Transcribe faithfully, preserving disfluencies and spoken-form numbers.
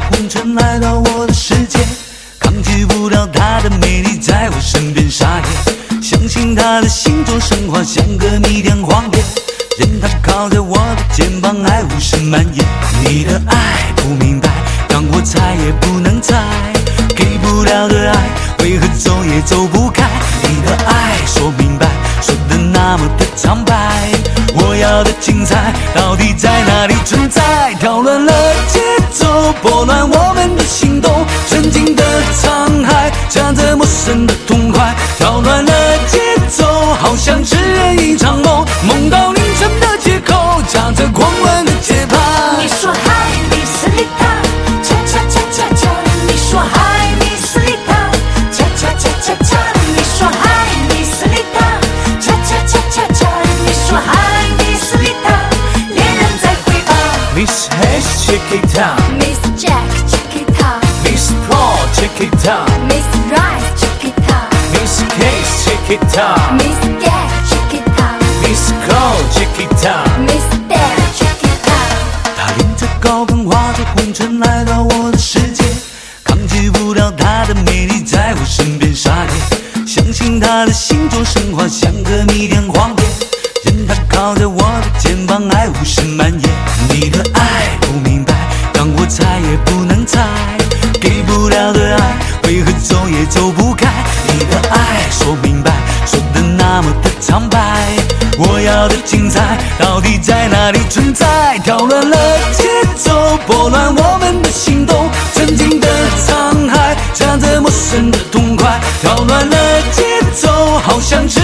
红尘来到我的世界，抗拒不了她的魅力在我身边撒野，相信她的星座神话像个弥天谎言，任她靠在我的肩膀，爱无声蔓延。你的爱不明白，让我猜也不能猜，给不了的爱为何走也走不开？你的爱说明白，说的那么的苍白，我要的精彩到底在哪里存在？挑乱了节奏，拨乱我们的心动，曾经的沧海夹着陌生的痛快，挑乱了节奏，好像是人一场梦，梦到凌晨的街口，夹着狂乱的节拍。 你说嗨，你是丽塔，恰恰恰恰恰。你说嗨，你是丽塔，恰恰恰恰恰。你说嗨，你是丽塔，恰恰恰恰恰。你说嗨，你是丽塔，恋人在回报。 Miss Hayes, check it out. Miss Jack, check it out. Miss Paul, check it out. Miss Rice, check it out. Miss Case, check it out. Miss Gag, check it out. Miss Cole, check it out. Miss Dad, check it out. 她领着高跟划着红尘来到我的世界，抗拒不了她的魅力在我身边撒野，相信她的星座神话像个弥天谎言，任她靠在我的肩膀，爱无声蔓延。你的爱不明白，让我猜也不能猜，给不了的爱为何走也走不开？你的爱说明白，说的那么的苍白，我要的精彩到底在哪里存在？挑乱了节奏，拨乱我们的心动，曾经的沧海夹着陌生的痛快，挑乱了节奏，好像是